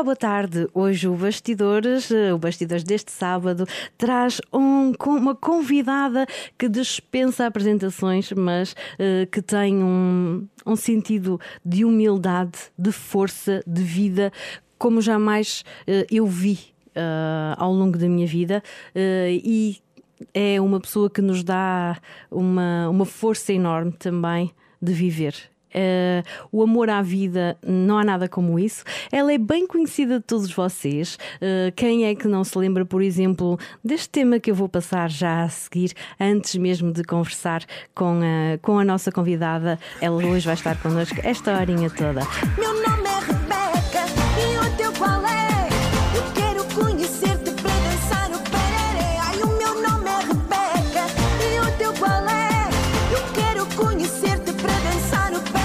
Olá, boa tarde. Hoje o Bastidores deste sábado, traz uma convidada que dispensa apresentações, mas que tem um sentido de humildade, de força, de vida, como jamais eu vi ao longo da minha vida, e é uma pessoa que nos dá uma força enorme também de viver. O amor à vida, não há nada como isso. Ela é bem conhecida de todos vocês. Quem é que não se lembra, por exemplo, deste tema que eu vou passar já a seguir, antes mesmo de conversar com a nossa convidada? Ela hoje vai estar connosco esta horinha toda. Meu nome é Rebeca e o teu qual é? Eu quero conhecer-te para dançar o pereré. Ai, o meu nome é Rebeca e o teu qual é? Eu quero conhecer-te para dançar o pereré.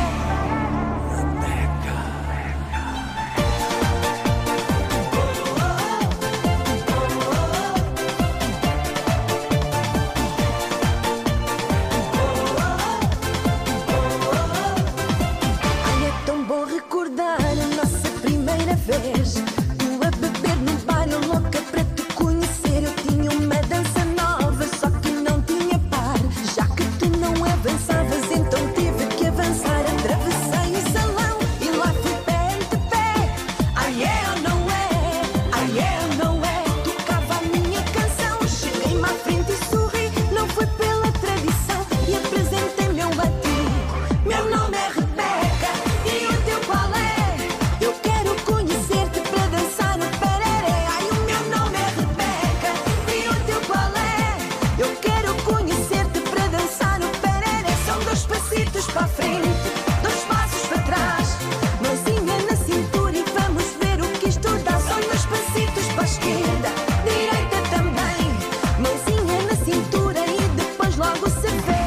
Ai, é tão bom recordar a nossa primeira vez. Tu a beber no bar, eu louca para te conhecer. Eu tinha uma dança nova, só que não tinha par. Já que tu não avançavas, então tive que avançar. Atravessei o salão e lá fui pé ante pé. Ai, é ou não é? Ai, é ou não é? Tocava a minha canção, cheguei-me à frente e sorri. Não foi pela tradição e apresentei-me eu a ti. Meu nome é Rebeca e o teu qual é? Eu quero conhecer-te para dançar o pereré. Ai, o meu nome é Rebeca e o teu qual é? Eu quero conhecer-te para dançar o pereré. São dois passitos para a frente, dois passos para trás, mãozinha na cintura e vamos ver o que isto dá. São dois passitos para a esquerda, direita também, mãozinha na cintura e depois logo se vê.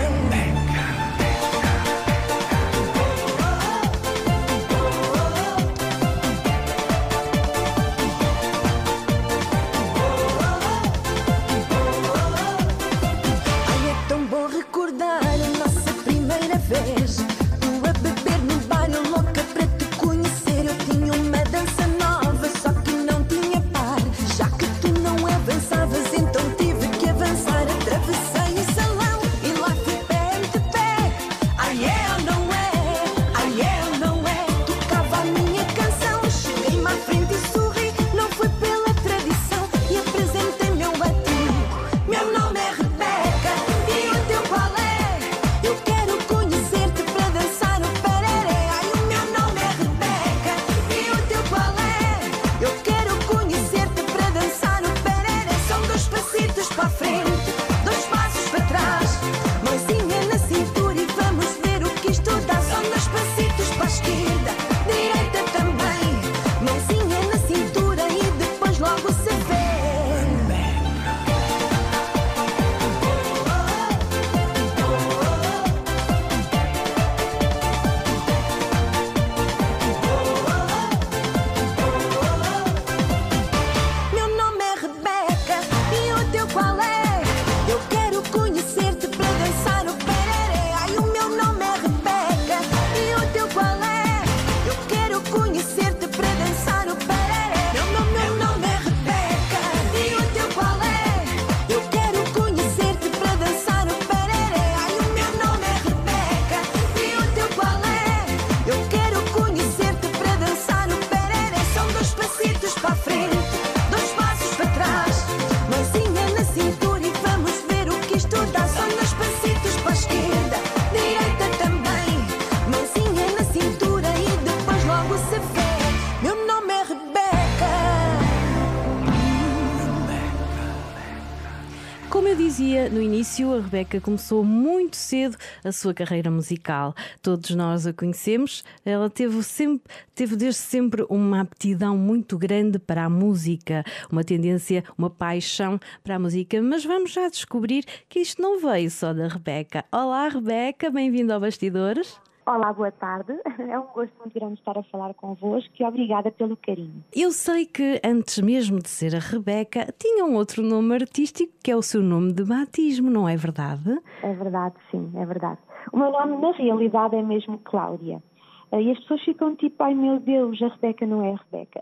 Ai, é tão bom recordar a nossa primeira vez. Tu a beber no bar, eu louca para te conhecer. Eu tinha uma dança nova, só que não tinha par. Já que tu não avançavas, então tive que avançar. Atravessei o salão e lá fui pé ante pé. Ai, é ou não é? Ai, é ou não é? Tocava a minha canção, cheguei-me à frente e sorri. Não foi pela tradição e apresentei-me eu a ti. Meu nome é Rebeca e o teu qual é? Eu quero conhecer-te para dançar o pereré. Ai, o meu nome é Rebeca e o teu qual é? Eu quero conhecer-te para dançar o pereré. São dois passitos para a frente, dois passos para trás, mãozinha na cintura e vamos ver o que isto dá. São dois passitos para a esquerda, direita também, mãozinha na cintura e depois logo se vê. Meu nome é Rebeca e o teu qual é? Eu quero conhecer-te para dançar o pereré. Ai, o meu nome é Rebeca e o teu qual é? Eu quero conhecer-te para dançar o pereré. Meu nome é Rebeca e o teu qual é? Eu quero conhecer-te para dançar o pereré. Ai, o meu nome é Rebeca e o teu qual é? Eu quero conhecer-te para dançar o pereré. São dois passitos para a frente, dois passos para trás, mãozinha na cintura e vamos ver o que isto dá. São dois passitos para a esquerda, direita também, mãozinha na cintura e depois logo se vê. Meu nome é Rebeca. Como eu dizia no início, a Rebeca começou muito cedo a sua carreira musical. Todos nós a conhecemos. Ela teve desde sempre uma aptidão muito grande para a música, uma tendência, uma paixão para a música. Mas vamos já descobrir que isto não veio só da Rebeca. Olá, Rebeca, bem-vinda ao Bastidores. Olá, boa tarde. É um gosto muito grande estar a falar convosco e obrigada pelo carinho. Eu sei que antes mesmo de ser a Rebeca, tinha um outro nome artístico que é o seu nome de batismo, não é verdade? É verdade, sim, é verdade. O meu nome, na realidade, é mesmo Cláudia. E as pessoas ficam tipo, ai meu Deus, a Rebeca não é a Rebeca.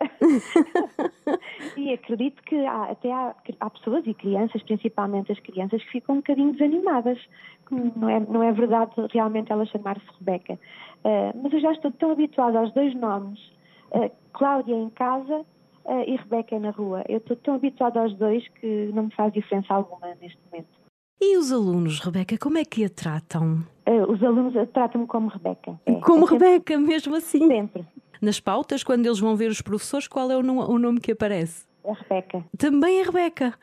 E acredito que há pessoas e crianças, principalmente as crianças, que ficam um bocadinho desanimadas. Não é verdade realmente ela chamar-se Rebeca. Mas eu já estou tão habituada aos dois nomes, Cláudia em casa e Rebeca na rua. Eu estou tão habituada aos dois que não me faz diferença alguma neste momento. E os alunos, Rebeca, como é que a tratam? Os alunos tratam-me como Rebeca. Como Rebeca, mesmo assim? Sempre. Nas pautas, quando eles vão ver os professores, qual é o nome que aparece? A Rebeca. Também é Rebeca.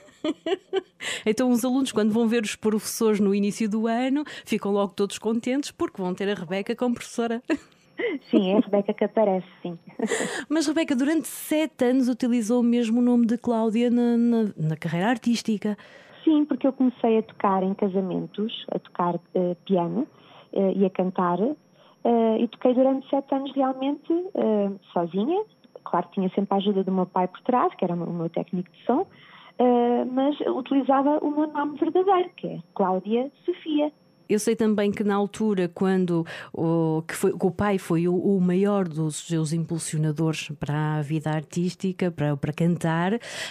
Então os alunos, quando vão ver os professores no início do ano, ficam logo todos contentes porque vão ter a Rebeca como professora. Sim, é a Rebeca que aparece, sim. Mas Rebeca, durante 7 anos utilizou mesmo o nome de Cláudia na carreira artística. Sim, porque eu comecei a tocar em casamentos, a tocar piano e a cantar, e toquei durante 7 anos realmente sozinha. Claro que tinha sempre a ajuda do meu pai por trás, que era o meu técnico de som, mas utilizava o meu nome verdadeiro, que é Cláudia Sofia. Eu sei também que na altura, quando o pai foi o maior dos seus impulsionadores para a vida artística, para cantar,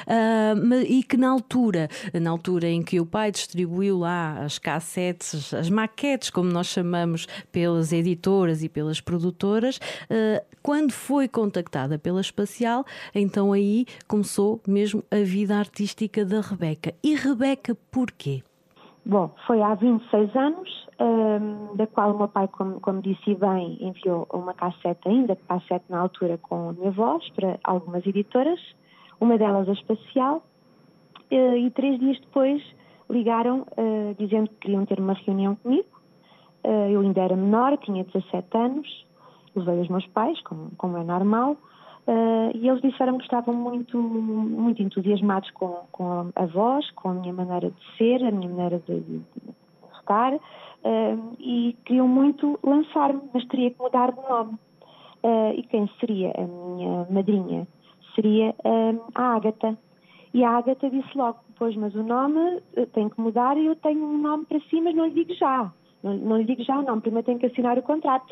e que na altura em que o pai distribuiu lá as cassetes, as maquetes, como nós chamamos, pelas editoras e pelas produtoras, quando foi contactada pela Espacial, então aí começou mesmo a vida artística da Rebeca. E Rebeca, porquê? Bom, foi há 26 anos, da qual o meu pai, como disse bem, enviou uma cassete ainda, cassete na altura com a minha voz, para algumas editoras, uma delas a Espacial, e 3 dias depois ligaram dizendo que queriam ter uma reunião comigo. Eu ainda era menor, tinha 17 anos, levei os meus pais, como é normal, e eles disseram que estavam muito, muito entusiasmados com a voz, com a minha maneira de ser, a minha maneira de estar, e queriam muito lançar-me, mas teria que mudar de nome. E quem seria a minha madrinha? Seria a Ágata. E a Ágata disse logo, pois, mas o nome tem que mudar e eu tenho um nome para si, mas não lhe digo já. Não lhe digo já o nome, primeiro tenho que assinar o contrato.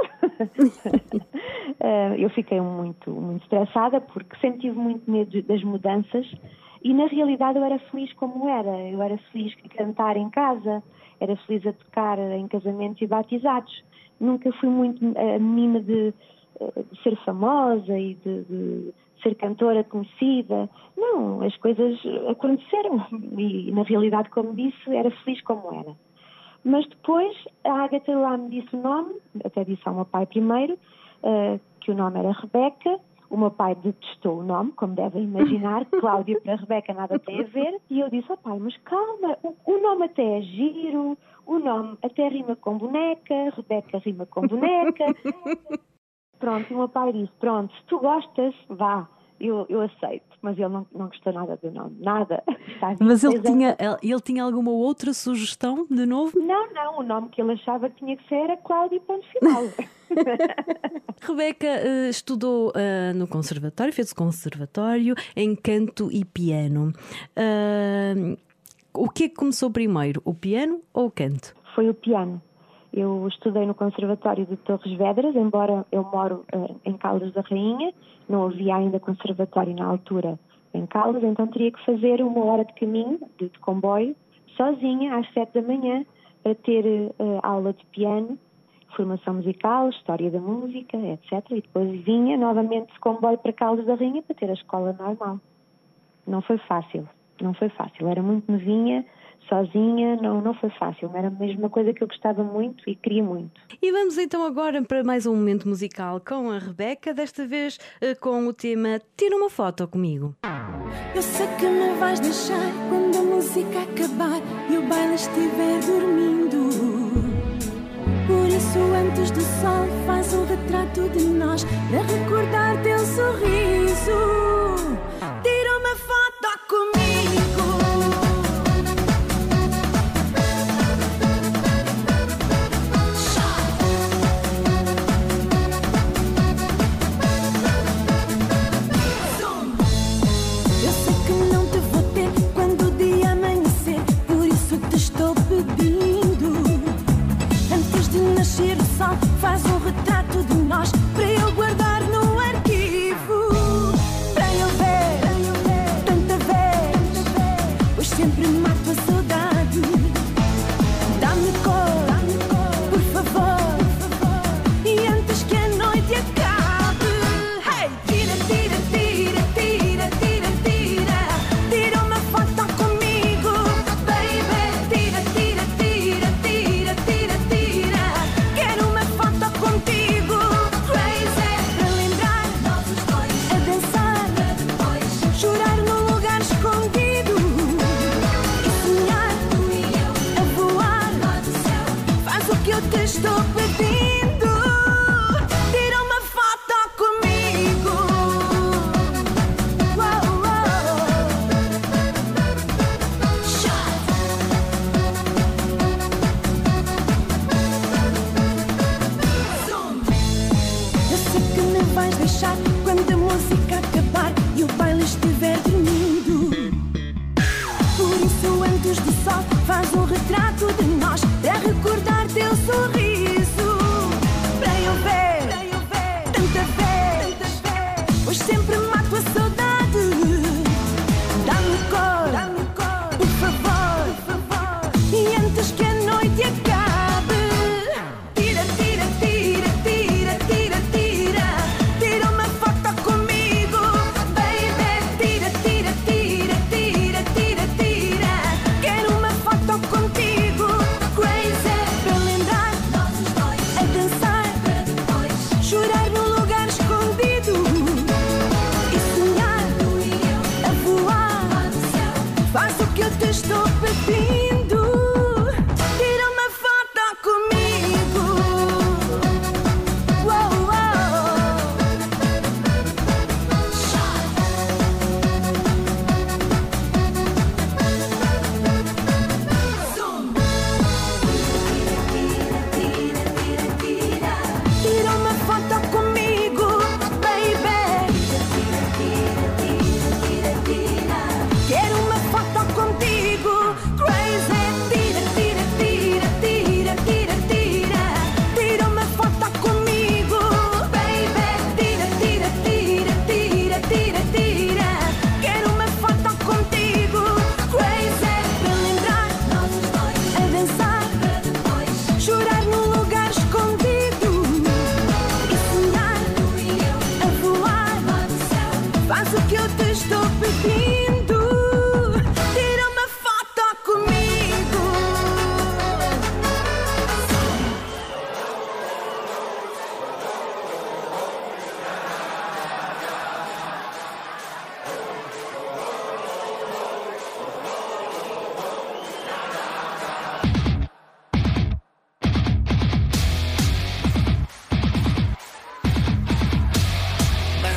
Eu fiquei muito, muito estressada porque sempre tive muito medo das mudanças e na realidade eu era feliz como era. Eu era feliz a cantar em casa, era feliz a tocar em casamentos e batizados. Nunca fui muito a menina de ser famosa e de ser cantora conhecida. Não, as coisas aconteceram e na realidade, como disse, era feliz como era. Mas depois a Ágata lá me disse o nome, até disse ao meu pai primeiro, que o nome era Rebeca. O meu pai detestou o nome, como devem imaginar, Cláudia para Rebeca nada tem a ver. E eu disse, pai, mas calma, o nome até é giro, o nome até rima com boneca, Rebeca rima com boneca. Pronto, e o meu pai disse, pronto, se tu gostas, vá. Eu aceito, mas ele não gostou nada do nome, nada. Mas ele tinha alguma outra sugestão de novo? Não, o nome que ele achava que tinha que ser era Cláudia, ponto final. Rebeca estudou no conservatório, fez o conservatório em canto e piano. O que é que começou primeiro, o piano ou o canto? Foi o piano. Eu estudei no Conservatório de Torres Vedras, embora eu moro em Caldas da Rainha, não havia ainda conservatório na altura em Caldas, então teria que fazer 1 hora de caminho, de comboio, sozinha, às 7 da manhã, para ter aula de piano, formação musical, história da música, etc. E depois vinha novamente de comboio para Caldas da Rainha para ter a escola normal. Não foi fácil, era muito novinha, sozinha, não foi fácil, era mesmo uma coisa que eu gostava muito e queria muito. E vamos então agora para mais um momento musical com a Rebeca, desta vez com o tema Tira uma Foto Comigo. Eu sei que me vais deixar quando a música acabar e o baile estiver dormindo. Por isso antes do sol faz um retrato de nós para recordar teu sorriso. Tira uma foto comigo. Faz um retrato de nós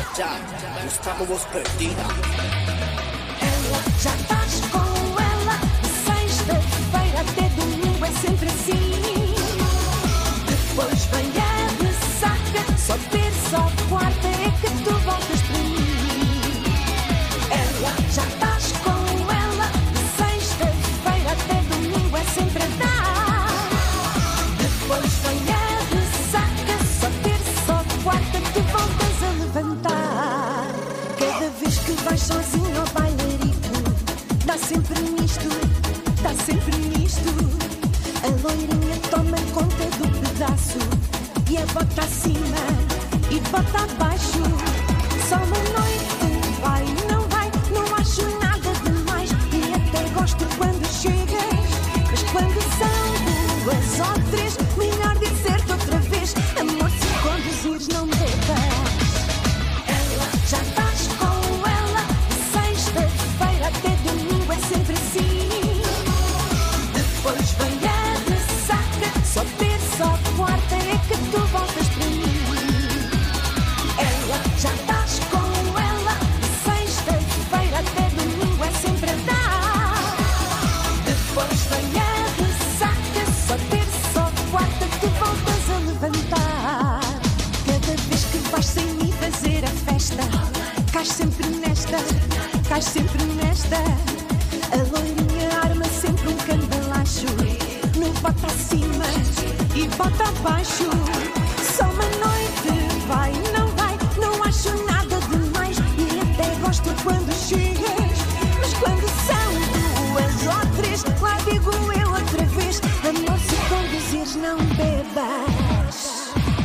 Ya estamos perdida. Ela, já estás com ela. De sexta-feira até domingo é sempre assim. Depois vem a ressaca. Só terça ou quarta é que tu voltas para mim. Ela, já estás com ela. De sexta-feira até domingo é sempre a dar. Depois vem a ressaca. Só terça ou quarta tu voltas a levantar. Cada vez que vais sozinho ao bailarico, dá sempre nisto, dá sempre nisto. A loirinha toma conta do pedaço e a bota acima e bota abaixo. Só uma noite vai, não vai, não acho nada demais. E até gosto quando chegas, mas quando são duas ou três, melhor dizer-te outra vez: amor, se conduzires não bebas. Ela, já estás com ela. De sexta-feira até domingo é sempre assim. Depois vem a ressaca. Só terça ou quarta é que tu voltas para mim. Ela, já estás com ela. De sexta-feira até domingo é sempre a dar. Depois vem a ressaca. Só terça ou quarta tu voltas a levantar. Cada vez que vais sem mim fazer a festa, cais sempre nesta, cais sempre nesta. A loirinha arma sempre um cambalacho, no bota acima e bota abaixo. Só uma noite vai, não vai, não acho nada demais. E até gosto quando chegas, mas quando são duas ou três, lá digo eu outra vez: amor, se conduzires não bebas.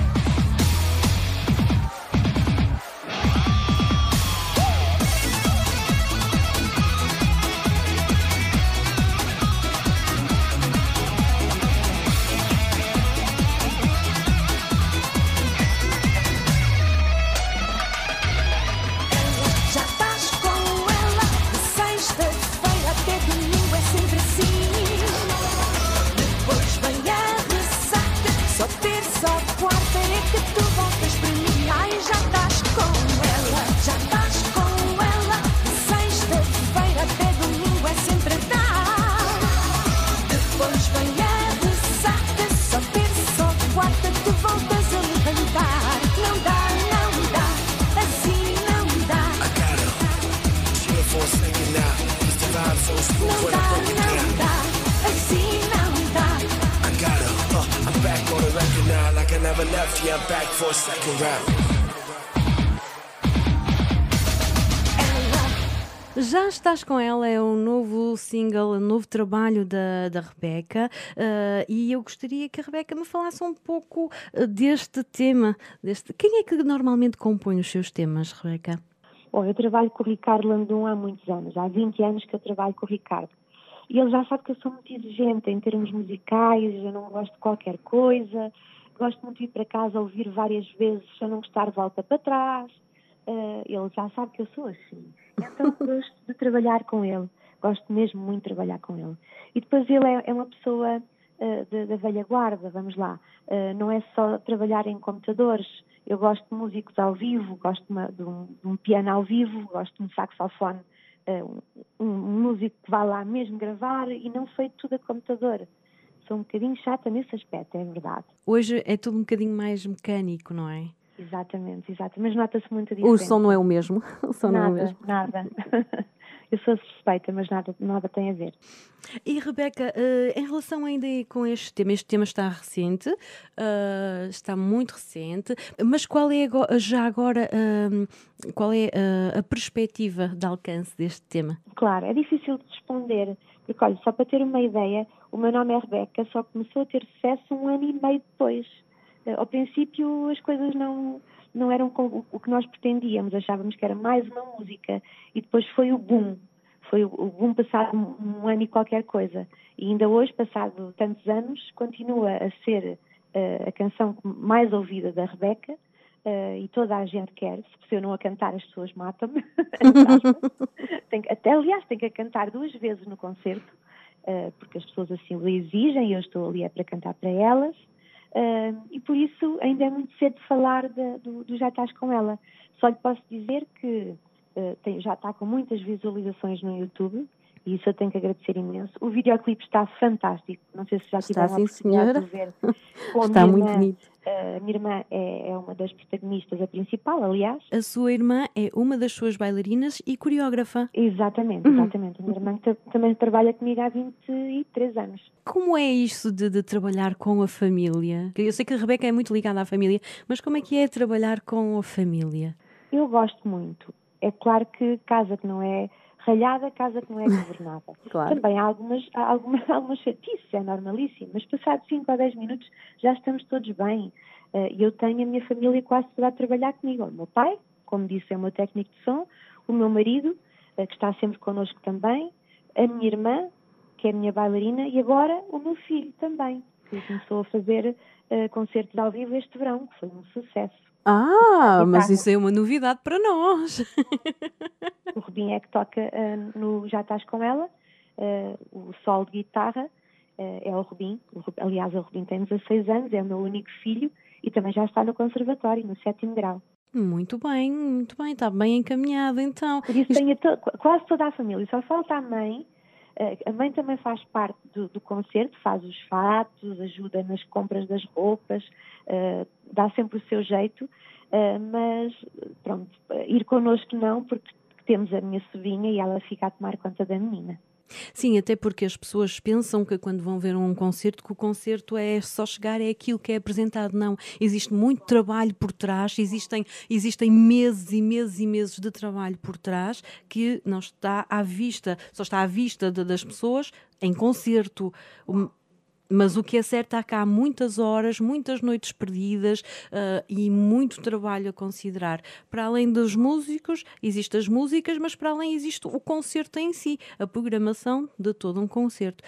Já estás com ela. De sexta-feira até domingo é sempre assim. Depois vem a ressaca. Só terça ou quarta é que tu voltas para mim. Ai, já estás com ela. Já estás com ela. De sexta-feira até domingo é sempre a dar. Depois vem a ressaca. Só terça ou quarta tu voltas a levantar. Não dá, assim não dá. I got her. Chill for a second now. It's the vibe so smooth when I break it Não down. dá, assim não dá. I got her. I'm back on the record now, like I never left. Yeah, I'm back for a second round. Já estás com ela, é um novo single, um novo trabalho da Rebeca, e eu gostaria que a Rebeca me falasse um pouco deste tema. Quem é que normalmente compõe os seus temas, Rebeca? Bom, eu trabalho com o Ricardo Landum há muitos anos, há 20 anos que eu trabalho com o Ricardo. E ele já sabe que eu sou muito exigente em termos musicais, eu não gosto de qualquer coisa, gosto muito de ir para casa ouvir várias vezes, se eu não gostar volta para trás. Ele já sabe que eu sou assim. Então gosto de trabalhar com ele, gosto mesmo muito de trabalhar com ele. E depois ele é uma pessoa da velha guarda, vamos lá. Não é só trabalhar em computadores. Eu gosto de músicos ao vivo, gosto de um piano ao vivo, gosto de um saxofone, um músico que vá lá mesmo gravar e não feito tudo a computador. Sou um bocadinho chata nesse aspecto, é verdade. Hoje é tudo um bocadinho mais mecânico, não é? Exatamente, mas nota-se muito a diferença. O som não é o mesmo. O som não é o mesmo. Nada. Eu sou suspeita, mas nada tem a ver. E Rebeca, em relação ainda com este tema está recente, está muito recente, mas qual é já agora qual é a perspectiva de alcance deste tema? Claro, é difícil de responder, porque olha, só para ter uma ideia, o meu nome é Rebeca, só começou a ter sucesso 1 ano e meio depois. Ao princípio as coisas não eram o que nós pretendíamos, achávamos que era mais uma música e depois foi o boom. Foi o boom passado um ano e qualquer coisa. E ainda hoje, passado tantos anos, continua a ser a canção mais ouvida da Rebeca e toda a gente quer. Se eu não a cantar, as pessoas matam-me. Aliás, tenho que a cantar 2 vezes no concerto, porque as pessoas assim o exigem e eu estou ali para cantar para elas. E por isso ainda é muito cedo de falar do Já Estás Com Ela. Só lhe posso dizer que já está com muitas visualizações no YouTube e isso eu tenho que agradecer imenso. O videoclipe está fantástico, não sei se já Está, tiveram a sim, oportunidade senhora. de ver. Com a Está minha muito irmã, bonito. a minha irmã é uma das protagonistas, a principal, aliás. A sua irmã é uma das suas bailarinas e coreógrafa. Exatamente. A minha irmã também trabalha comigo há 23 anos. Como é isso de trabalhar com a família? Eu sei que a Rebeca é muito ligada à família, mas como é que é trabalhar com a família? Eu gosto muito. É claro que casa que não é ralhada, casa que não é governada. Claro. Também há algumas chatices, é normalíssimo, mas passados 5 ou 10 minutos já estamos todos bem. E eu tenho a minha família quase toda a trabalhar comigo. O meu pai, como disse, é o meu técnico de som, o meu marido, que está sempre connosco também, a minha irmã, que é a minha bailarina, e agora o meu filho também, que começou a fazer concertos ao vivo este verão, que foi um sucesso. Mas isso é uma novidade para nós. O Rubim é que toca no Já Estás Com Ela, o solo de guitarra é o Rubim. Aliás, o Rubim tem 16 anos, é o meu único filho e também já está no conservatório, no 7º grau. Muito bem, está bem encaminhado então. Por isso tenho quase toda a família, só falta a mãe. A mãe também faz parte do concerto, faz os fatos, ajuda nas compras das roupas, dá sempre o seu jeito, mas pronto, ir connosco não, porque temos a minha sobrinha e ela fica a tomar conta da menina. Sim, até porque as pessoas pensam que quando vão ver um concerto, que o concerto é só chegar, é aquilo que é apresentado. Não, existe muito trabalho por trás, existem meses e meses e meses de trabalho por trás que não está à vista, só está à vista das pessoas em concerto. Mas o que é certo é que há muitas horas, muitas noites perdidas e muito trabalho a considerar. Para além dos músicos, existem as músicas, mas para além existe o concerto em si, a programação de todo um concerto.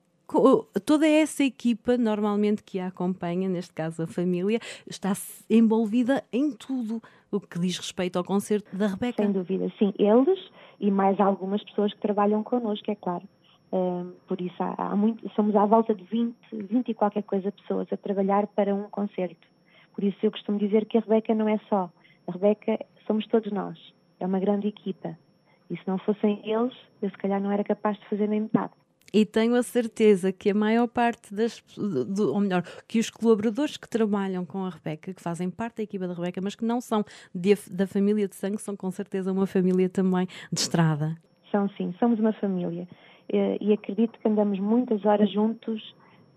Toda essa equipa, normalmente, que a acompanha, neste caso a família, está envolvida em tudo o que diz respeito ao concerto da Rebeca. Sem dúvida, sim. Eles e mais algumas pessoas que trabalham connosco, é claro. Por isso somos à volta de 20 e qualquer coisa pessoas a trabalhar para um concerto. Por isso eu costumo dizer que a Rebeca não é só. A Rebeca somos todos nós. É uma grande equipa. E se não fossem eles, eu se calhar não era capaz de fazer nem metade. E tenho a certeza que a maior parte ou melhor, que os colaboradores que trabalham com a Rebeca, que fazem parte da equipa da Rebeca, mas que não são da família de sangue, são com certeza uma família também de estrada. São sim, somos uma família. E acredito que andamos muitas horas juntos,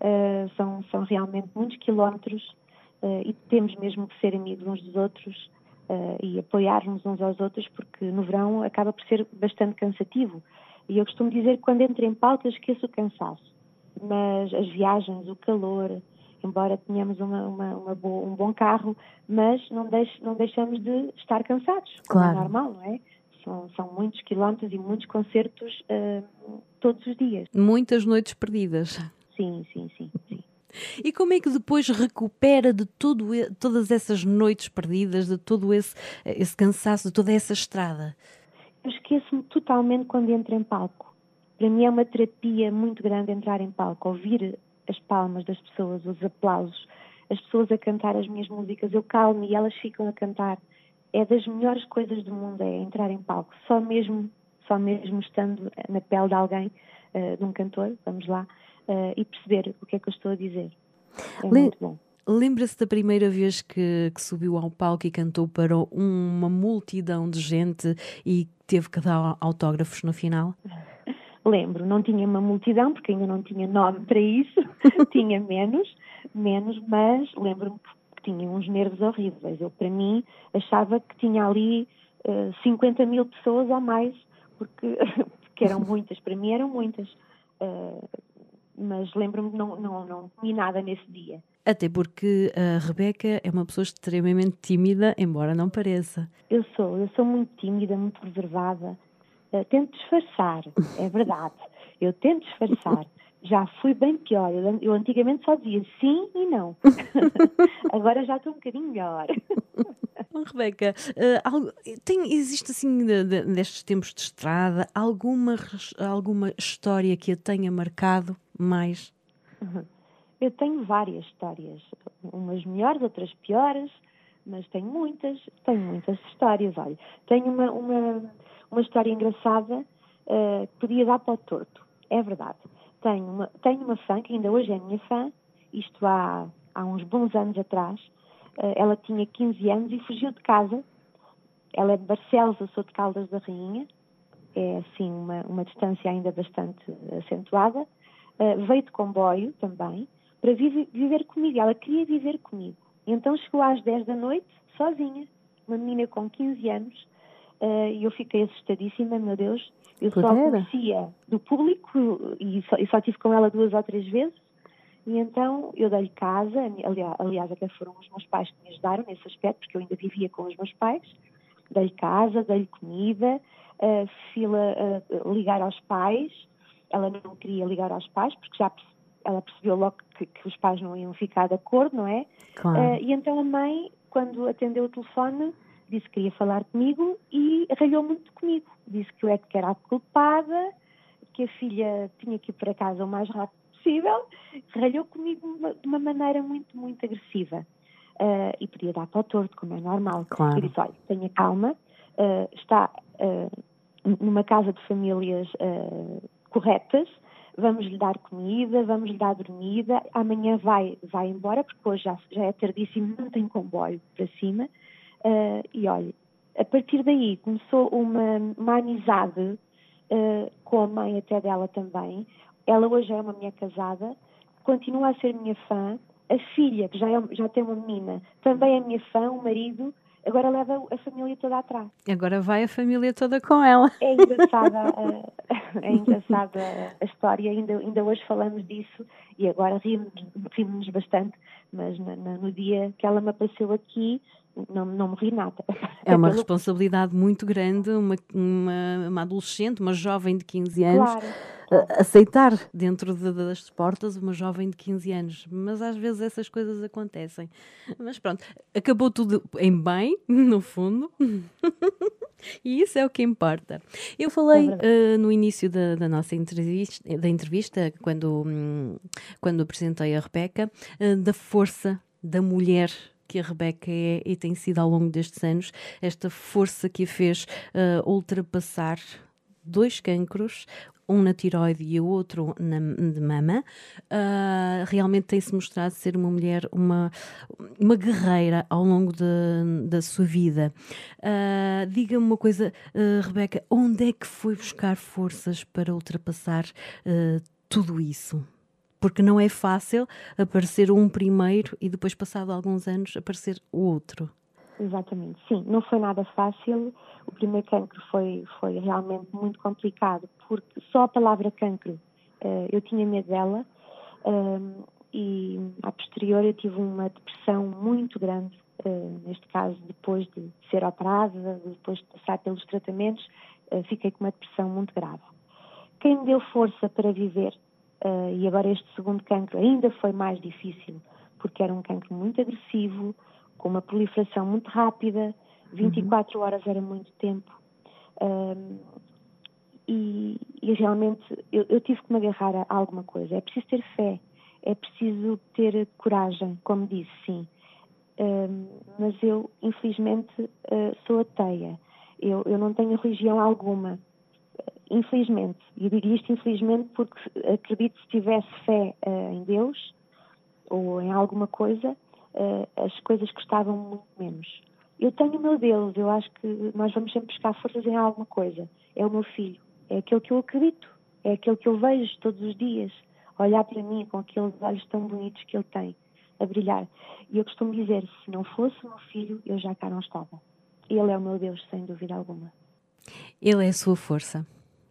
são realmente muitos quilómetros e temos mesmo que ser amigos uns dos outros e apoiar-nos uns aos outros, porque no verão acaba por ser bastante cansativo. E eu costumo dizer que quando entro em palco eu esqueço o cansaço, mas as viagens, o calor, embora tenhamos um bom carro, mas não deixamos de estar cansados, como Claro. é normal, não é? São muitos quilómetros e muitos concertos todos os dias. Muitas noites perdidas. Sim. E como é que depois recupera de todas essas noites perdidas, de todo esse cansaço, de toda essa estrada? Eu esqueço-me totalmente quando entro em palco. Para mim é uma terapia muito grande entrar em palco, ouvir as palmas das pessoas, os aplausos, as pessoas a cantar as minhas músicas, eu calmo e elas ficam a cantar. É das melhores coisas do mundo, é entrar em palco. Só mesmo estando na pele de alguém, de um cantor, vamos lá, e perceber o que é que eu estou a dizer. É muito bom. Lembra-se da primeira vez que subiu ao palco e cantou para uma multidão de gente e teve que dar autógrafos no final? Lembro, não tinha uma multidão, porque ainda não tinha nome para isso, tinha menos, mas lembro-me que tinha uns nervos horríveis. Eu, para mim, achava que tinha ali 50 mil pessoas ou mais, porque eram muitas, para mim eram muitas. Mas lembro-me que não comi nada nesse dia. Até porque a Rebeca é uma pessoa extremamente tímida, embora não pareça. Eu sou muito tímida, muito reservada. Tento disfarçar, é verdade. Eu tento disfarçar. Já fui bem pior. Eu antigamente só dizia sim e não. Agora já estou um bocadinho melhor. Rebeca, existe assim, destes tempos de estrada, alguma história que a tenha marcado mais? Eu tenho várias histórias, umas melhores, outras piores, mas tenho muitas histórias. Olha, tenho uma história engraçada que podia dar para o torto, é verdade. Tenho uma fã, que ainda hoje é minha fã, isto há uns bons anos atrás. Ela tinha 15 anos e fugiu de casa. Ela é de Barcelos, eu sou de Caldas da Rainha, é assim uma distância ainda bastante acentuada. Veio de comboio também, para viver comigo. Ela queria viver comigo. Então chegou às 10 da noite, sozinha, uma menina com 15 anos, e eu fiquei assustadíssima, meu Deus. Eu só a conhecia do público e só estive com ela 2 ou 3 vezes. E então eu dei-lhe casa, aliás, até foram os meus pais que me ajudaram nesse aspecto, porque eu ainda vivia com os meus pais. Dei-lhe casa, dei-lhe comida, fui-la ligar aos pais. Ela não queria ligar aos pais, porque ela percebeu logo que os pais não iam ficar de acordo, não é? Claro. E então a mãe, quando atendeu o telefone, disse que queria falar comigo e ralhou muito comigo. Disse que eu é que era a culpada, que a filha tinha que ir para casa o mais rápido possível. Ralhou comigo de uma maneira muito, muito agressiva. E podia dar para o torto, como é normal. Claro. Eu disse, olha, tenha calma, está numa casa de famílias corretas, vamos-lhe dar comida, vamos-lhe dar dormida, amanhã vai embora, porque hoje já é tardíssimo, não tem comboio para cima. E olha, a partir daí começou uma amizade com a mãe até dela também. Ela hoje é uma mulher casada, continua a ser minha fã. A filha, que já tem uma menina, também é minha fã. O marido agora leva a família toda atrás. Agora vai a família toda com ela. É engraçada, a história, ainda hoje falamos disso e agora rimos bastante, mas no dia que ela me apareceu aqui, não me ri nada. É uma responsabilidade muito grande, uma adolescente, uma jovem de 15 anos, Claro. aceitar dentro das portas uma jovem de 15 anos. Mas às vezes essas coisas acontecem. Mas pronto, acabou tudo em bem, no fundo. E isso é o que importa. Eu falei no início da nossa entrevista, quando apresentei a Rebeca, da força da mulher que a Rebeca é e tem sido ao longo destes anos, esta força que a fez ultrapassar 2 cancros, um na tiroide e o outro de mama. Realmente tem-se mostrado ser uma mulher, uma guerreira ao longo da sua vida. Diga-me uma coisa, Rebeca, onde é que foi buscar forças para ultrapassar tudo isso? Porque não é fácil aparecer um primeiro e depois, passado alguns anos, aparecer o outro. Exatamente, sim, não foi nada fácil. O primeiro cancro foi realmente muito complicado, porque só a palavra cancro, eu tinha medo dela, e a posterior eu tive uma depressão muito grande, neste caso depois de ser operada, depois de passar pelos tratamentos, fiquei com uma depressão muito grave. Quem me deu força para viver, e agora este segundo cancro ainda foi mais difícil, porque era um cancro muito agressivo, com uma proliferação muito rápida, 24 horas era muito tempo, e realmente eu tive que me agarrar a alguma coisa. É preciso ter fé, é preciso ter coragem, como disse, sim. Mas eu, infelizmente, sou ateia. Eu não tenho religião alguma, infelizmente. E digo isto infelizmente porque acredito que se tivesse fé em Deus ou em alguma coisa, as coisas custavam muito menos. Eu tenho o meu Deus, eu acho que nós vamos sempre buscar forças em alguma coisa. É o meu filho, é aquele que eu acredito, é aquele que eu vejo todos os dias, olhar para mim com aqueles olhos tão bonitos que ele tem, a brilhar. E eu costumo dizer, se não fosse o meu filho, eu já cá não estava. Ele é o meu Deus, sem dúvida alguma. Ele é a sua força.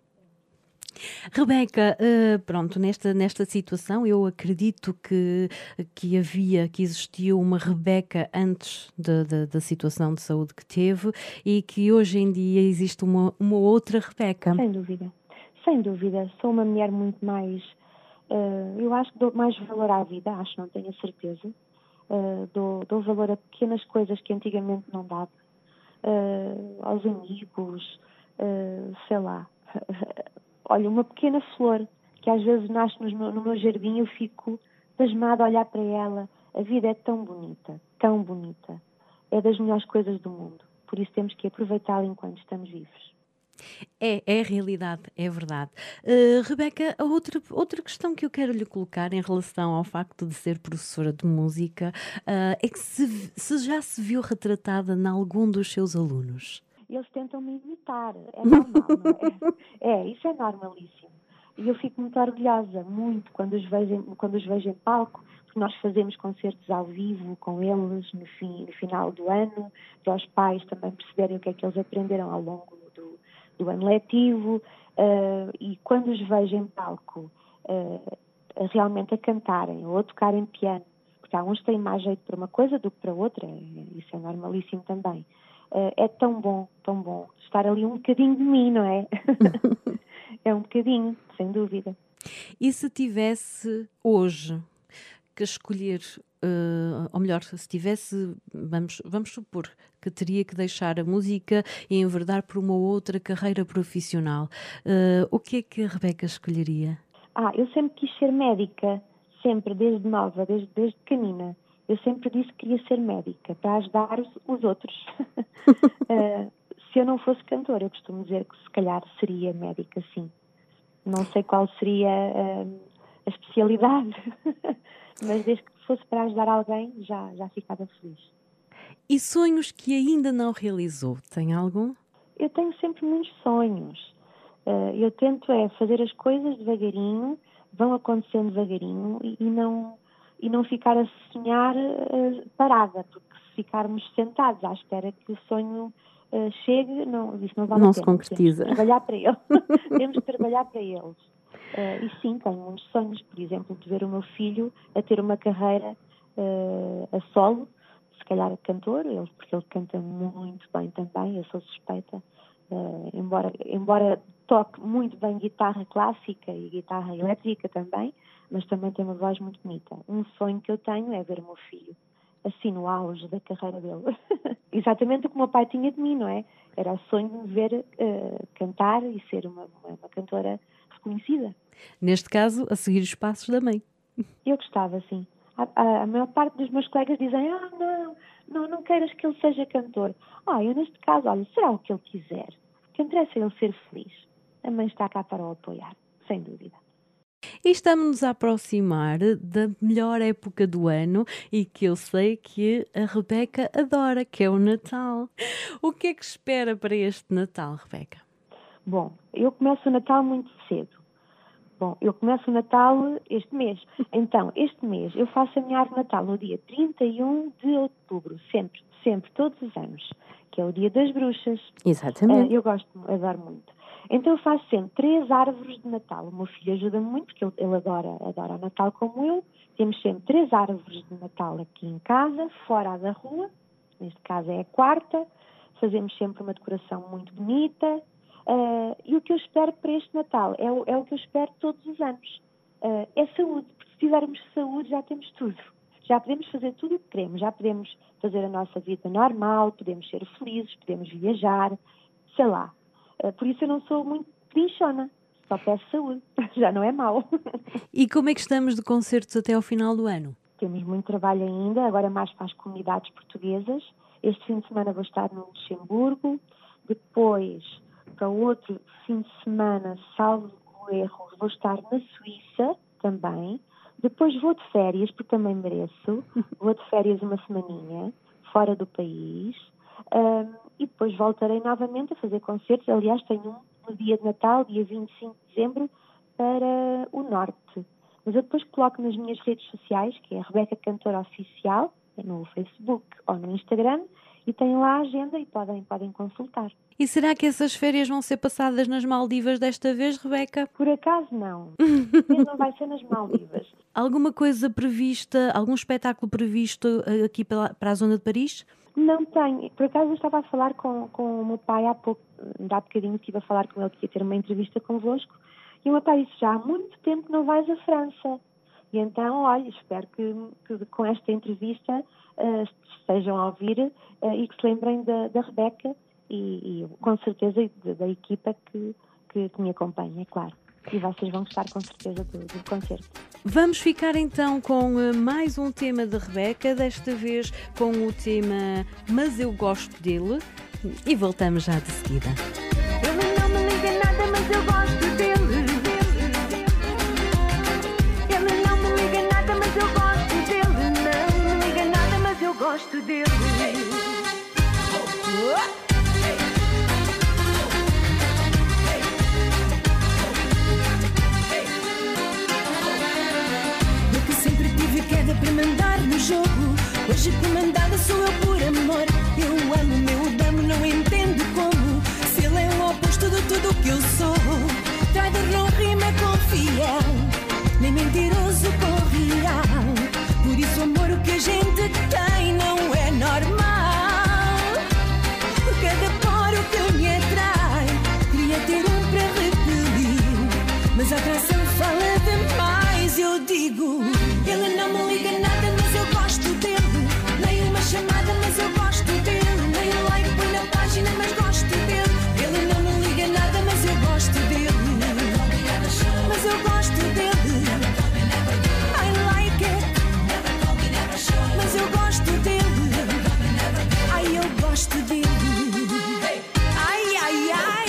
Rebeca, pronto, nesta situação eu acredito que existiu uma Rebeca antes da situação de saúde que teve e que hoje em dia existe uma outra Rebeca. Sem dúvida. Sou uma mulher muito mais, eu acho que dou mais valor à vida, não tenho a certeza. Dou valor a pequenas coisas que antigamente não dava, aos amigos, sei lá. Olha, uma pequena flor que às vezes nasce no meu jardim, eu fico pasmada a olhar para ela. A vida é tão bonita, tão bonita. é das melhores coisas do mundo. Por isso temos que aproveitá-la enquanto estamos vivos. É a realidade, é verdade. Rebeca, a outra questão que eu quero lhe colocar em relação ao facto de ser professora de música, é que se já se viu retratada em algum dos seus alunos. Eles tentam me imitar, é normal, não é? Isso é normalíssimo. E eu fico muito orgulhosa, muito, quando os vejo em palco, porque nós fazemos concertos ao vivo com eles no final do ano, para os pais também perceberem o que é que eles aprenderam ao longo do ano letivo, e quando os vejo em palco realmente a cantarem ou a tocarem piano, porque há uns que têm mais jeito para uma coisa do que para outra, isso é normalíssimo também. É tão bom estar ali um bocadinho de mim, não é? É um bocadinho, sem dúvida. E se tivesse hoje que escolher, ou melhor, se tivesse, vamos supor que teria que deixar a música e enverdar por uma outra carreira profissional, o que é que a Rebeca escolheria? Eu sempre quis ser médica, sempre, desde nova, desde pequenina. Eu sempre disse que queria ser médica, para ajudar os outros. Se eu não fosse cantora, eu costumo dizer que se calhar seria médica, sim. Não sei qual seria a especialidade, mas desde que fosse para ajudar alguém, já ficava feliz. E sonhos que ainda não realizou, tem algum? Eu tenho sempre muitos sonhos. Eu tento fazer as coisas devagarinho, vão acontecendo devagarinho e não ficar a sonhar parada, porque se ficarmos sentados à espera que o sonho chegue, isso não vale a pena. Não se concretiza. Temos que trabalhar para ele. Temos que trabalhar para eles. E sim, tenho muitos sonhos, por exemplo, de ver o meu filho a ter uma carreira a solo, se calhar cantor, porque ele canta muito bem também, eu sou suspeita, embora toque muito bem guitarra clássica e guitarra elétrica também, mas também tem uma voz muito bonita. Um sonho que eu tenho é ver o meu filho assim no auge da carreira dele. Exatamente o que o meu pai tinha de mim, não é? Era o sonho de ver cantar e ser uma cantora reconhecida. Neste caso, a seguir os passos da mãe. Eu gostava, sim. A maior parte dos meus colegas dizem, não queiras que ele seja cantor. Eu neste caso, olha, será o que ele quiser. O que interessa é ele ser feliz. A mãe está cá para o apoiar, sem dúvida. E estamos-nos a aproximar da melhor época do ano e que eu sei que a Rebeca adora, que é o Natal. O que é que espera para este Natal, Rebeca? Bom, eu começo o Natal muito cedo. Eu começo o Natal este mês. Então, este mês eu faço a minha árvore de Natal no dia 31 de outubro, sempre, todos os anos, que é o dia das bruxas. Exatamente. Eu adoro muito. Então eu faço sempre 3 árvores de Natal. O meu filho ajuda-me muito, porque ele adora o Natal como eu. Temos sempre 3 árvores de Natal aqui em casa, fora da rua. Neste caso é a quarta. Fazemos sempre uma decoração muito bonita. E o que eu espero para este Natal é o que eu espero todos os anos. É saúde, porque se tivermos saúde já temos tudo. Já podemos fazer tudo o que queremos, já podemos fazer a nossa vida normal, podemos ser felizes, podemos viajar, sei lá. Por isso eu não sou muito trinchona, só peço saúde, já não é mau. E como é que estamos de concertos até ao final do ano? Temos muito trabalho ainda, agora mais para as comunidades portuguesas. Este fim de semana vou estar no Luxemburgo, depois, para o outro fim de semana, salvo erro, vou estar na Suíça também. Depois vou de férias, porque também mereço. Vou de férias uma semaninha, fora do país. E depois voltarei novamente a fazer concertos. Aliás, tenho um no dia de Natal, dia 25 de dezembro, para o Norte. Mas eu depois coloco nas minhas redes sociais, que é a Rebeca Cantora Oficial, no Facebook ou no Instagram, e tenho lá a agenda e podem consultar. E será que essas férias vão ser passadas nas Maldivas desta vez, Rebeca? Por acaso não. Não vai ser nas Maldivas. Alguma coisa prevista, algum espetáculo previsto aqui para a zona de Paris? Não tenho. Por acaso eu estava a falar com o meu pai há pouco, há bocadinho estive a falar com ele que ia ter uma entrevista convosco, e o meu pai disse, já há muito tempo que não vais à França. E então, olha, espero que com esta entrevista estejam a ouvir e que se lembrem da Rebeca e com certeza da equipa que me acompanha, é claro. E vocês vão gostar com certeza do concerto. Vamos ficar então com mais um tema de Rebeca, desta vez com o tema Mas Eu Gosto Dele, e voltamos já de seguida. Ele não me liga nada, mas eu gosto dele. Ele não me liga nada, mas eu gosto dele. Não me liga nada, mas eu gosto dele. Eu que sempre tive queda para mandar no jogo, hoje comandada sou eu por amor. Eu amo, meu damo, não entendo como, se ele é o oposto de tudo que eu sou. Traidor não rima com fiel, nem mentiroso com real. Por isso amor, o que a gente tem não é normal. Cada poro que me atrai, queria ter um para repelir, mas a atração fala demais. Eu digo, ele não me liga nada, mas eu gosto dele. Nem uma chamada, mas eu gosto dele. Nem um like põe na página, mas gosto dele. Ele não me liga nada, mas eu gosto dele. Mas eu gosto dele. I like it. Mas eu gosto dele. Ai, eu gosto dele. Ai, ai, ai.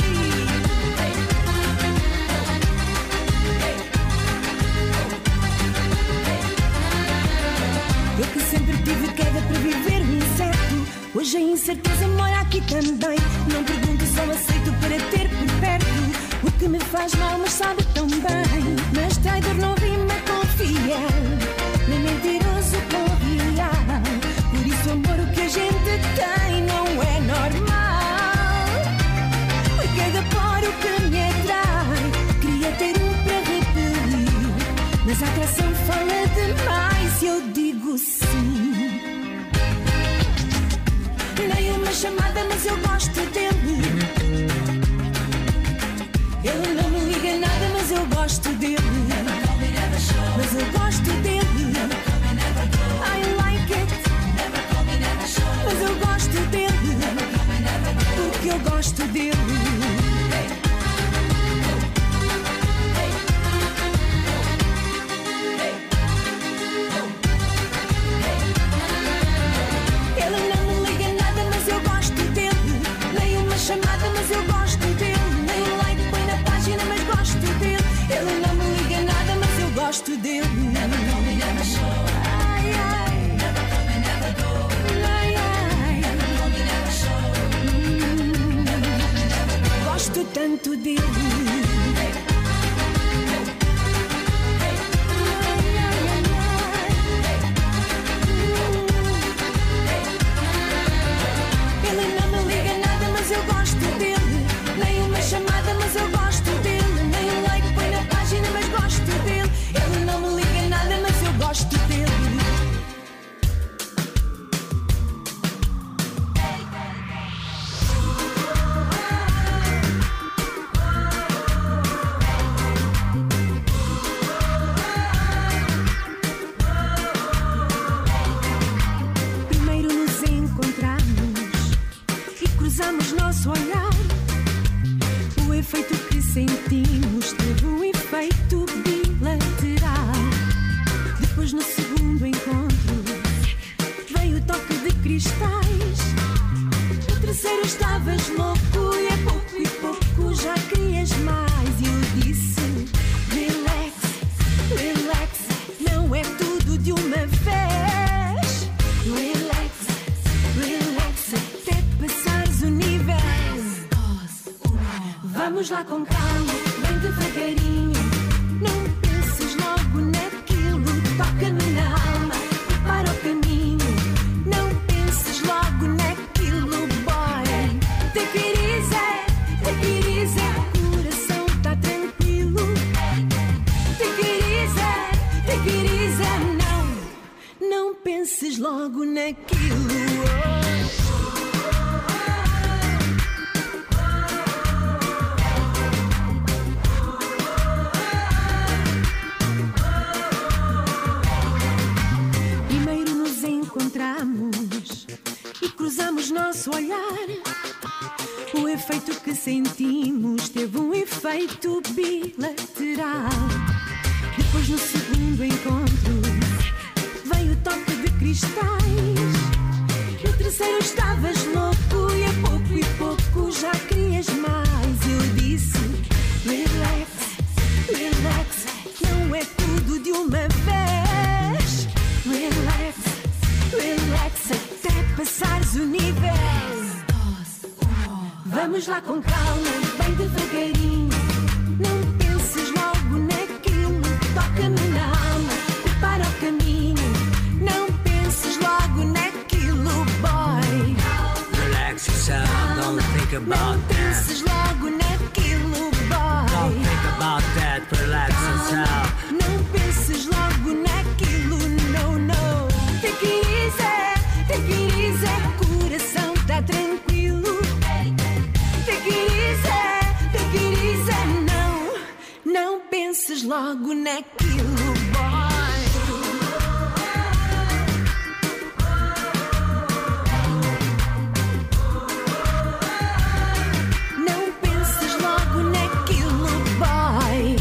Eu que sempre tive queda para viver incerto, hoje a incerteza mora aqui também. Não pergunto, só aceito para ter por perto o que me faz mal, mas sabe tão bem. Mas traidor não rima com fiel, nem mentiroso com real. Por isso amor, o que a gente tem não é normal. Cada poro que me atrai, queria ter um para repelir, mas a atração fala demais. Eu digo sim. Nem uma chamada, mas eu gosto dele. Ele não me liga nada, mas eu gosto dele. Mas eu gosto dele. I like it. Mas eu gosto dele. Porque eu gosto dele. Ele não me liga nada, mas eu gosto dele. Nem uma chamada, mas eu gosto dele. Nem um like põe na página, mas gosto dele. Ele não me liga nada, mas eu gosto dele. Ai, ai. Ai, ai. Gosto tanto dele. Ele não me liga nada, mas eu gosto dele. Nem uma chamada, mas eu gosto dele. Nem um like põe na página, mas gosto dele. Ele não me liga nada, mas eu gosto dele. Primeiro nos encontramos e cruzamos nosso olhar. O efeito que sentimos teve um efeito bilateral. Depois no segundo encontro veio o toque de cristais. No terceiro estavas louco e a pouco já querias mais. E eu disse, relax, relax, não é tudo de uma vez. Relax, relax, até passares o nível. Vamos lá com calma, bem devagarinho. Não penses logo naquilo, toca-me na alma, para o caminho. Não penses logo naquilo, boy. Take it easy, o coração tá tranquilo. Take it easy, não penses logo naquilo. Primeiro nos encontramos e cruzamos nosso olhar. O efeito que sentimos teve um efeito feito bilateral. Depois no segundo encontro veio o toque de cristais. No terceiro estavas louco e a pouco já querias mais. Eu disse, relax, relax, não é tudo de uma vez. Relax, relax, até passares o nível. Vamos lá com calma, bem devagarinho. Não penses logo naquilo. Toca-me na alma, prepara o caminho. Não penses logo naquilo, boy. Relax yourself, don't think about Não that. penses logo naquilo, boy. Don't think about that, relax yourself. Não penses logo naquilo, no, no. Take it easy, take it easy. Coração tá tranquilo. Take it easy, não penses logo naquilo, boy. Não penses logo naquilo, boy.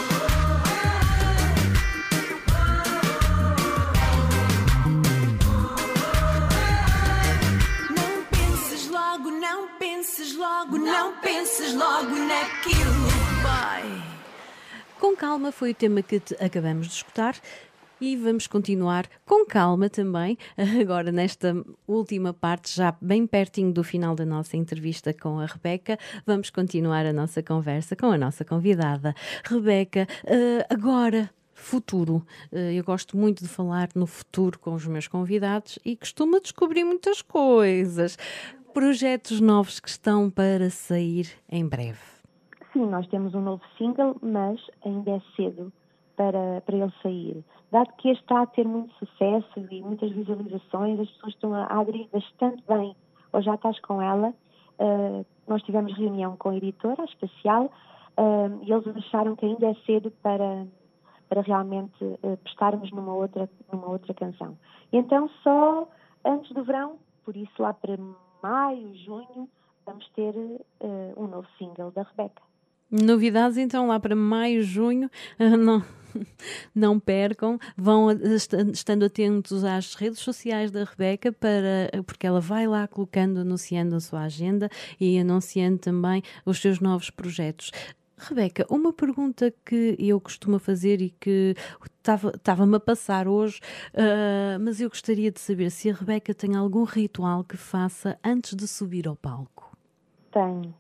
Não penses logo, não penses logo, não penses logo naquilo, boy. Com calma foi o tema que acabamos de escutar e vamos continuar com calma também, agora nesta última parte, já bem pertinho do final da nossa entrevista com a Rebeca, vamos continuar a nossa conversa com a nossa convidada. Rebeca, agora, futuro. Eu gosto muito de falar no futuro com os meus convidados e costumo descobrir muitas coisas. Projetos novos que estão para sair em breve. Sim, nós temos um novo single, mas ainda é cedo para ele sair. Dado que este está a ter muito sucesso e muitas visualizações, as pessoas estão a aderir bastante bem ao Já Estás Com Ela. Nós tivemos reunião com a editora, a Espacial, e eles acharam que ainda é cedo para realmente prestarmos numa outra canção. E então só antes do verão, por isso lá para maio, junho, vamos ter um novo single da Rebeca. Novidades então lá para maio, junho, não percam, vão estando atentos às redes sociais da Rebeca, porque ela vai lá colocando, anunciando a sua agenda e anunciando também os seus novos projetos. Rebeca, uma pergunta que eu costumo fazer e que estava-me a passar hoje, mas eu gostaria de saber se a Rebeca tem algum ritual que faça antes de subir ao palco. Tenho.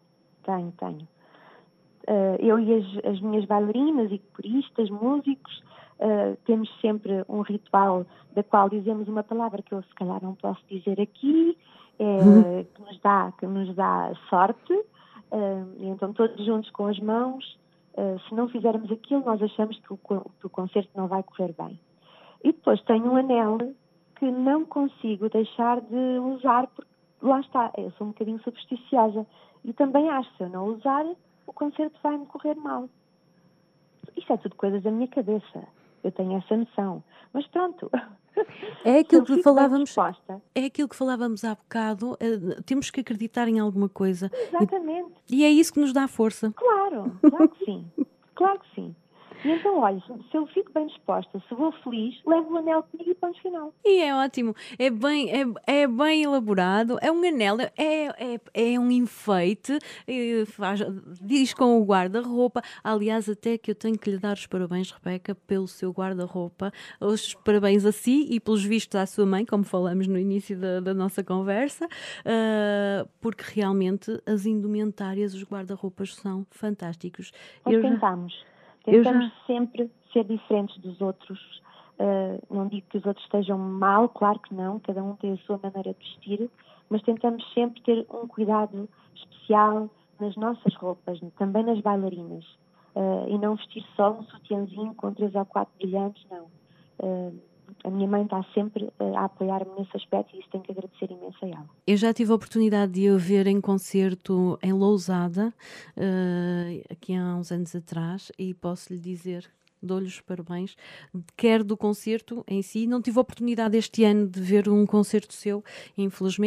Eu e as minhas bailarinas e coristas, músicos, temos sempre um ritual da qual dizemos uma palavra que eu se calhar não posso dizer aqui, que nos dá sorte, e então todos juntos com as mãos, se não fizermos aquilo nós achamos que o concerto não vai correr bem. E depois tenho um anel que não consigo deixar de usar, porque lá está, eu sou um bocadinho supersticiosa e também acho que se eu não usar o concerto vai-me correr mal. Isto é tudo coisas da minha cabeça. Eu tenho essa noção. Mas pronto. É aquilo que falávamos há bocado. Temos que acreditar em alguma coisa. Exatamente. E é isso que nos dá força. Claro que sim. Claro que sim. E então, olha, se eu fico bem disposta, se vou feliz, levo o anel comigo e ponto final. E é ótimo, é bem elaborado, é um anel, é um enfeite, diz com o guarda-roupa. Aliás, até que eu tenho que lhe dar os parabéns, Rebeca, pelo seu guarda-roupa, os parabéns a si e pelos vistos à sua mãe, como falamos no início da nossa conversa, porque realmente as indumentárias, os guarda-roupas são fantásticos. Tentamos sempre ser diferentes dos outros. Não digo que os outros estejam mal, claro que não, cada um tem a sua maneira de vestir, mas tentamos sempre ter um cuidado especial nas nossas roupas, também nas bailarinas, e não vestir só um sutiãzinho com 3 ou 4 brilhantes, não. A minha mãe está sempre a apoiar-me nesse aspecto e isso tenho que agradecer imenso a ela. Eu já tive a oportunidade de a ver em concerto em Lousada, aqui há uns anos atrás, e posso lhe dizer, dou-lhe os parabéns, quer do concerto em si. Não tive a oportunidade este ano de ver um concerto seu, infelizmente,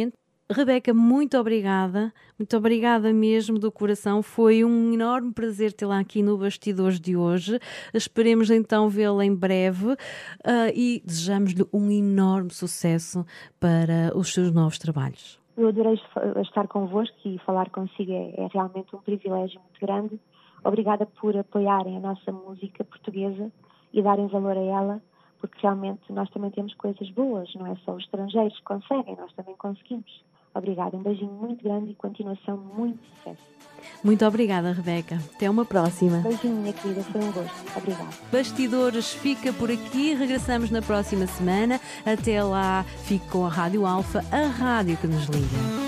Rebeca, muito obrigada mesmo do coração, foi um enorme prazer tê-la aqui no Bastidores de hoje, esperemos então vê-la em breve e desejamos-lhe um enorme sucesso para os seus novos trabalhos. Eu adorei estar convosco e falar consigo, é realmente um privilégio muito grande. Obrigada por apoiarem a nossa música portuguesa e darem valor a ela, porque realmente nós também temos coisas boas, não é só os estrangeiros que conseguem, nós também conseguimos. Obrigada, um beijinho muito grande e continuação muito sucesso. Muito obrigada, Rebeca. Até uma próxima. Beijinho, minha querida, foi um gosto. Obrigada. Bastidores fica por aqui, regressamos na próxima semana. Até lá, fique com a Rádio Alfa, a rádio que nos liga.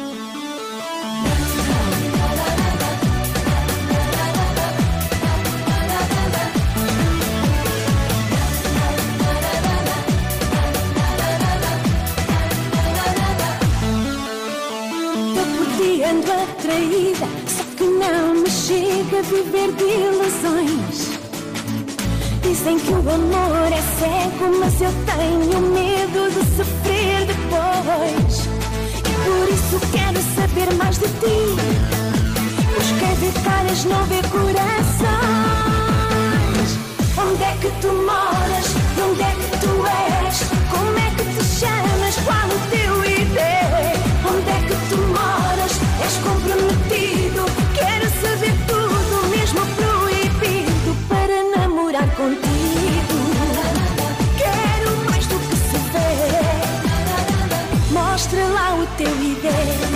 Ando atraída, só que não me chega a viver de ilusões. Dizem que o amor é cego, mas eu tenho medo de sofrer depois. E por isso quero saber mais de ti. Busquei ver caras, não ver corações. Onde é que tu moras? De onde é que tu és? Como é que te chamas? Qual o teu ID? Onde é que tu moras? És comprometido? Quero saber tudo, mesmo proibido, para namorar contigo. Quero mais do que se vê. Mostra lá o teu ID.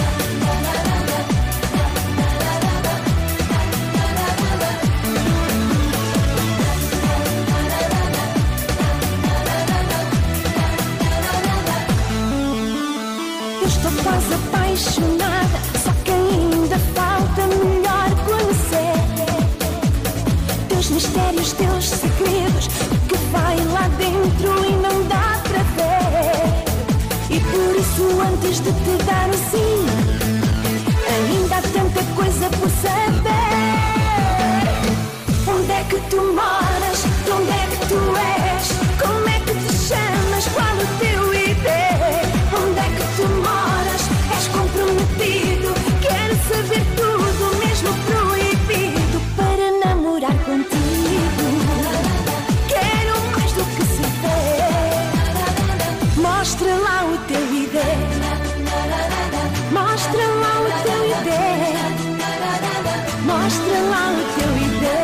Quase apaixonada, só que ainda falta melhor conhecer teus mistérios, teus segredos, que vai lá dentro e não dá para ver. E por isso antes de te dar o sim, ainda há tanta coisa por saber. Onde é que tu moras? De onde é que tu és? Como é que te chamas? Qual o teu ID? Onde é que tu moras? És comprometido? Quero saber tudo, mesmo proibido, para namorar contigo. Quero mais do que se vê. Mostra lá o teu ID. Mostra lá o teu ID. Mostra lá o teu ID.